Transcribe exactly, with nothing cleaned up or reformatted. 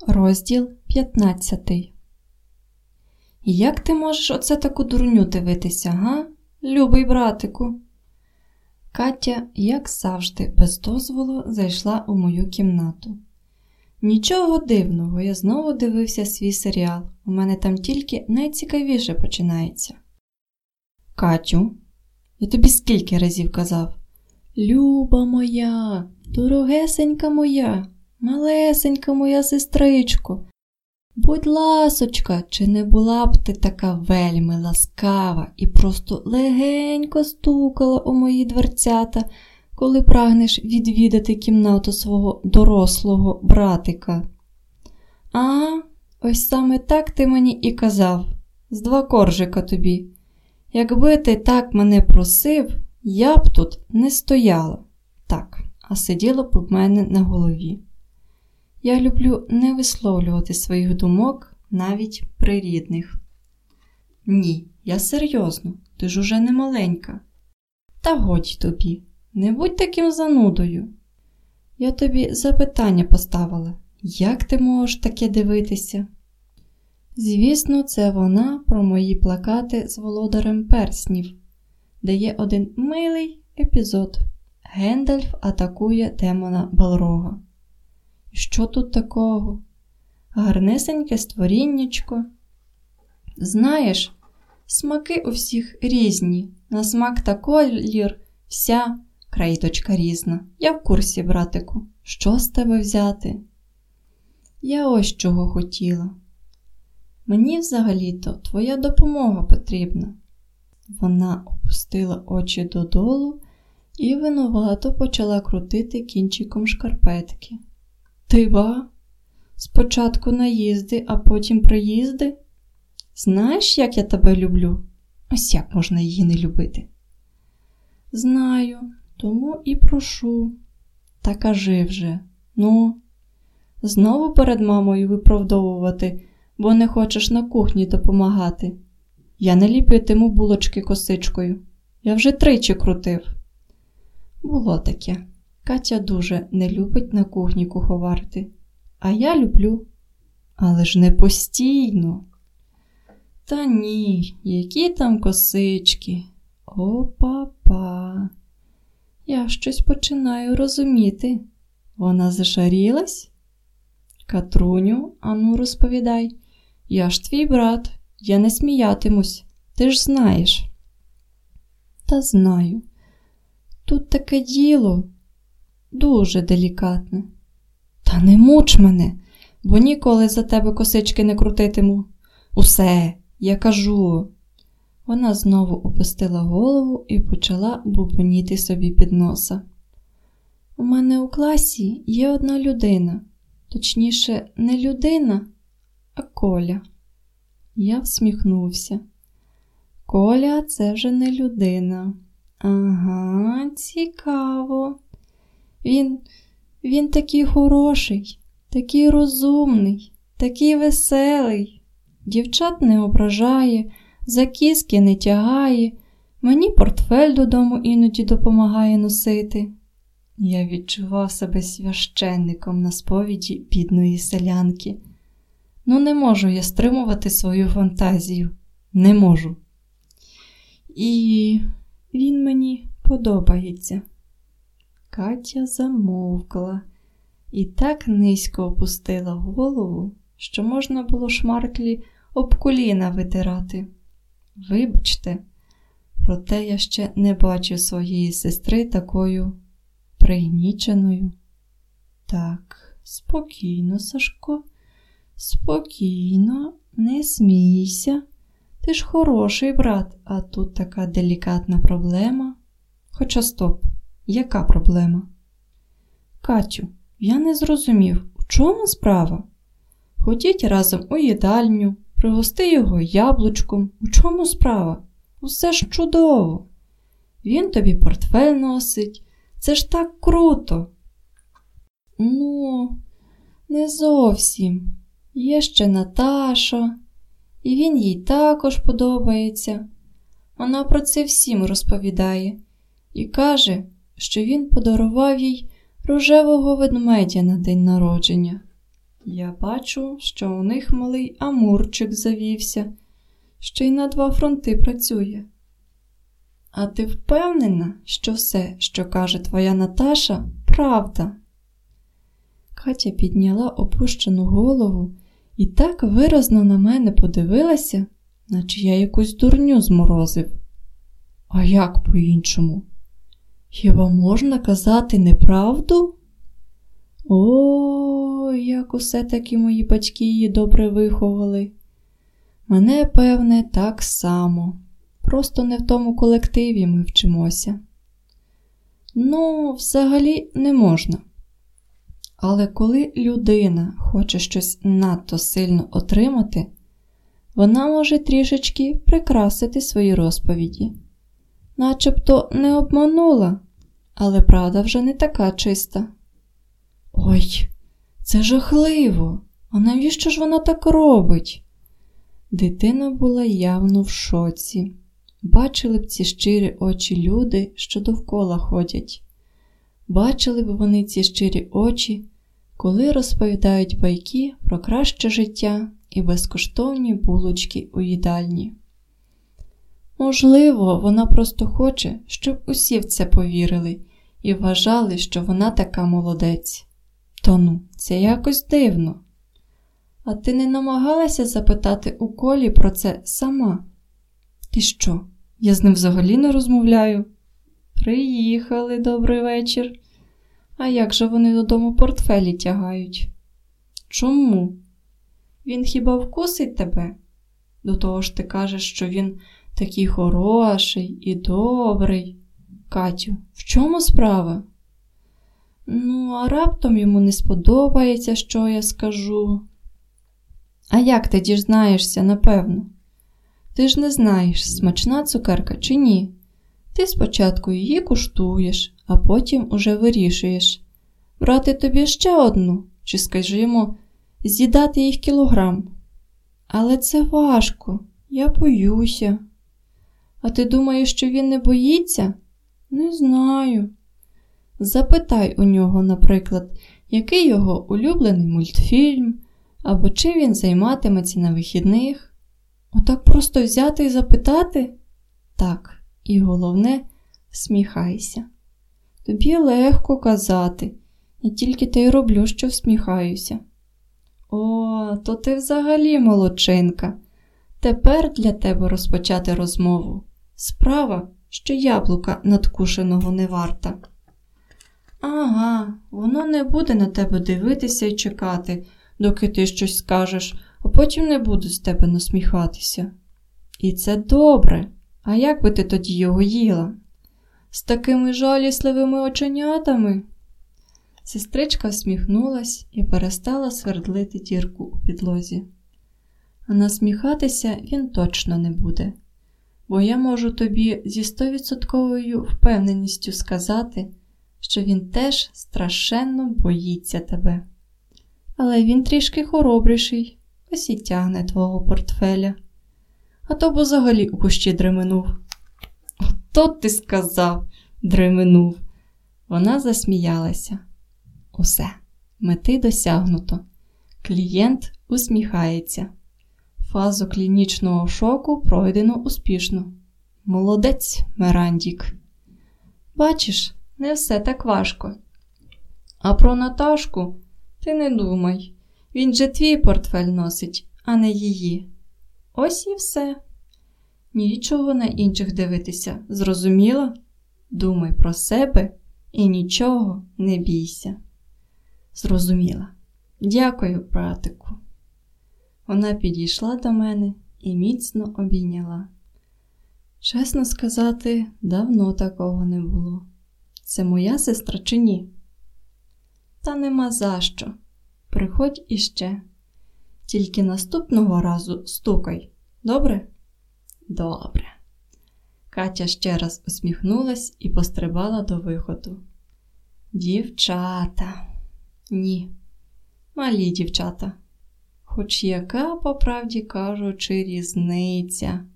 Розділ п'ятнадцятий. Як ти можеш оце таку дурню дивитися, га, любий братику? Катя, як завжди, без дозволу зайшла у мою кімнату. Нічого дивного, я знову дивився свій серіал. У мене там тільки найцікавіше починається. Катю, я тобі скільки разів казав? Люба моя, дорогесенька моя, малесенька моя сестричко, будь ласочка, чи не була б ти така вельми ласкава і просто легенько стукала у мої дверцята, коли прагнеш відвідати кімнату свого дорослого братика? А, ось саме так ти мені і казав, з два коржика тобі. Якби ти так мене просив, я б тут не стояла. Так, а сиділа б у мене на голові. Я люблю не висловлювати своїх думок навіть при рідних. Ні, я серйозно, ти ж уже не маленька. Та годі тобі, не будь таким занудою. Я тобі запитання поставила, як ти можеш таке дивитися? Звісно, це вона про мої плакати з володарем перснів, де є один милий епізод. Гендальф атакує демона Балрога. Що тут такого? Гарнесеньке створіннячко. Знаєш, смаки у всіх різні. На смак та колір вся країточка різна. Я в курсі, братику. Що з тебе взяти? Я ось чого хотіла. Мені взагалі-то твоя допомога потрібна. Вона опустила очі додолу і винувато почала крутити кінчиком шкарпетки. Ти ба? Спочатку наїзди, а потім приїзди? Знаєш, як я тебе люблю? Ось як можна її не любити? Знаю, тому і прошу. Та кажи вже, ну, знову перед мамою виправдовувати, бо не хочеш на кухні допомагати. Я не ліпитиму булочки косичкою. Я вже тричі крутив. Було таке. Катя дуже не любить на кухні куховарити. А я люблю. Але ж не постійно. Та ні, які там косички. О, папа. Я щось починаю розуміти. Вона зашарілась? Катруню, ану розповідай. Я ж твій брат. Я не сміятимусь. Ти ж знаєш. Та знаю. Тут таке діло. Дуже делікатне. Та не муч мене, бо ніколи за тебе косички не крутитиму. Усе, я кажу. Вона знову опустила голову і почала бубоніти собі під носа. У мене у класі є одна людина. Точніше, не людина, а Коля. Я всміхнувся. Коля – це вже не людина. Ага, цікаво. Він, він такий хороший, такий розумний, такий веселий. Дівчат не ображає, за кіски не тягає, мені портфель додому іноді допомагає носити. Я відчував себе священником на сповіді бідної селянки. Ну не можу я стримувати свою фантазію. Не можу. І він мені подобається. Катя замовкла і так низько опустила голову, що можна було шмарклі об коліна витирати. Вибачте, проте я ще не бачив своєї сестри такою пригніченою. Так, спокійно, Сашко, спокійно, не смійся. Ти ж хороший брат, а тут така делікатна проблема. Хоча стоп, яка проблема? Катю, я не зрозумів, у чому справа? Ходіть разом у їдальню, пригости його яблучком. У чому справа? Усе ж чудово. Він тобі портфель носить. Це ж так круто. Ну, не зовсім. Є ще Наташа. І він їй також подобається. Вона про це всім розповідає. І каже, що він подарував їй рожевого ведмедя на день народження. Я бачу, що у них малий Амурчик завівся, ще й на два фронти працює. А ти впевнена, що все, що каже твоя Наташа, правда? Катя підняла опущену голову і так виразно на мене подивилася, наче я якусь дурню зморозив. А як по-іншому? Хіба можна казати неправду? О, як усе-таки мої батьки її добре виховали. Мене, певне, так само. Просто не в тому колективі ми вчимося. Ну, взагалі не можна. Але коли людина хоче щось надто сильно отримати, вона може трішечки прикрасити свої розповіді. Начебто не обманула, але правда вже не така чиста. Ой, це жахливо! А навіщо ж вона так робить? Дитина була явно в шоці. Бачили б ці щирі очі люди, що довкола ходять. Бачили б вони ці щирі очі, коли розповідають байки про краще життя і безкоштовні булочки у їдальні. Можливо, вона просто хоче, щоб усі в це повірили і вважали, що вона така молодець. Та ну, це якось дивно. А ти не намагалася запитати у Колі про це сама? Ти що, я з ним взагалі не розмовляю? Приїхали, добрий вечір. А як же вони додому портфелі тягають? Чому? Він хіба вкусить тебе? До того ж ти кажеш, що він такий хороший і добрий. Катю, в чому справа? Ну, а раптом йому не сподобається, що я скажу. А як ти дізнаєшся, напевно? Ти ж не знаєш, смачна цукерка чи ні. Ти спочатку її куштуєш, а потім уже вирішуєш, брати тобі ще одну, чи, скажімо, з'їдати їх кілограм. Але це важко, я боюся. А ти думаєш, що він не боїться? Не знаю. Запитай у нього, наприклад, який його улюблений мультфільм, або чи він займатиметься на вихідних. Отак просто взяти і запитати? Так, і головне, всміхайся. Тобі легко казати, я тільки те й роблю, що всміхаюся. О, то ти взагалі молодчинка. Тепер для тебе розпочати розмову. Справа, що яблука надкушеного не варта. Ага, воно не буде на тебе дивитися і чекати, доки ти щось скажеш, а потім не буде з тебе насміхатися. І це добре. А як би ти тоді його їла? З такими жалісливими оченятами? Сестричка всміхнулась і перестала свердлити дірку у підлозі. А насміхатися він точно не буде, бо я можу тобі зі стовідсотковою впевненістю сказати, що він теж страшенно боїться тебе. Але він трішки хоробріший, ось і тягне твого портфеля. А то б взагалі у кущі дременув. Ото ти сказав, дременув. Вона засміялася. Усе, мети досягнуто. Клієнт усміхається. Фазу клінічного шоку пройдено успішно. Молодець, Мерандік. Бачиш, не все так важко. А про Наташку ти не думай. Він же твій портфель носить, а не її. Ось і все. Нічого на інших дивитися, зрозуміла? Думай про себе і нічого не бійся. Зрозуміла. Дякую, братику. Вона підійшла до мене і міцно обійняла. Чесно сказати, давно такого не було. Це моя сестра чи ні? Та нема за що. Приходь іще. Тільки наступного разу стукай. Добре? Добре. Катя ще раз усміхнулась і пострибала до виходу. Дівчата. Ні. Малі дівчата. Хоч яка, по правді кажучи, різниця.